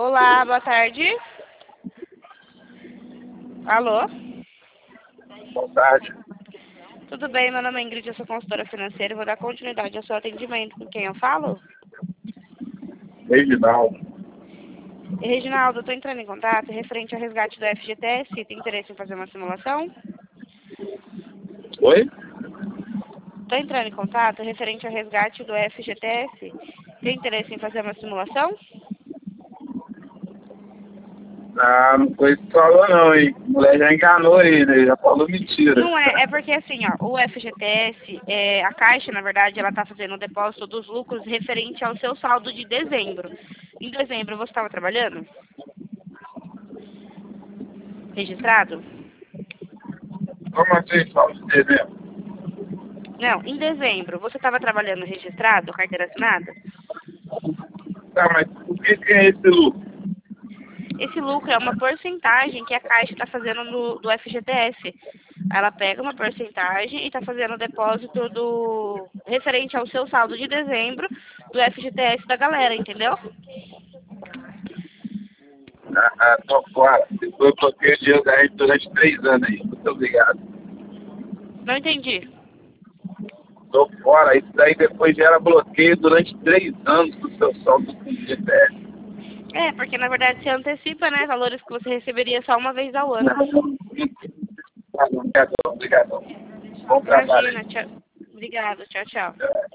Olá, boa tarde. Alô? Boa tarde. Tudo bem? Meu nome é Ingrid, eu sou consultora financeira e vou dar continuidade ao seu atendimento. Com quem eu falo? Reginaldo. Reginaldo, eu estou entrando em contato referente ao resgate do FGTS. Tem interesse em fazer uma simulação? Oi? Estou entrando em contato referente ao resgate do FGTS. Tem interesse em fazer uma simulação? Ah, não foi isso que falou não, hein? A mulher já enganou ele, já falou mentira. Não é porque assim, ó, o FGTS, a Caixa, na verdade, ela está fazendo o depósito dos lucros referente ao seu saldo de dezembro. Em dezembro, você estava trabalhando? Registrado? Como assim, fala de dezembro? Não, em dezembro, você estava trabalhando registrado, carteira assinada? Tá, mas por que é esse lucro? Esse lucro é uma porcentagem que a Caixa está fazendo do FGTS. Ela pega uma porcentagem e está fazendo o depósito do referente ao seu saldo de dezembro do FGTS da galera, entendeu? Tô fora. Eu bloqueei o dinheiro da gente durante 3 anos aí. Muito obrigado. Não entendi. Tô fora. Isso daí depois gera bloqueio durante 3 anos do seu saldo do FGTS. É, porque na verdade você antecipa, né, valores que você receberia só uma vez ao ano. Obrigado. Bom trabalho Imagina, aí. tchau. Obrigada, tchau, tchau.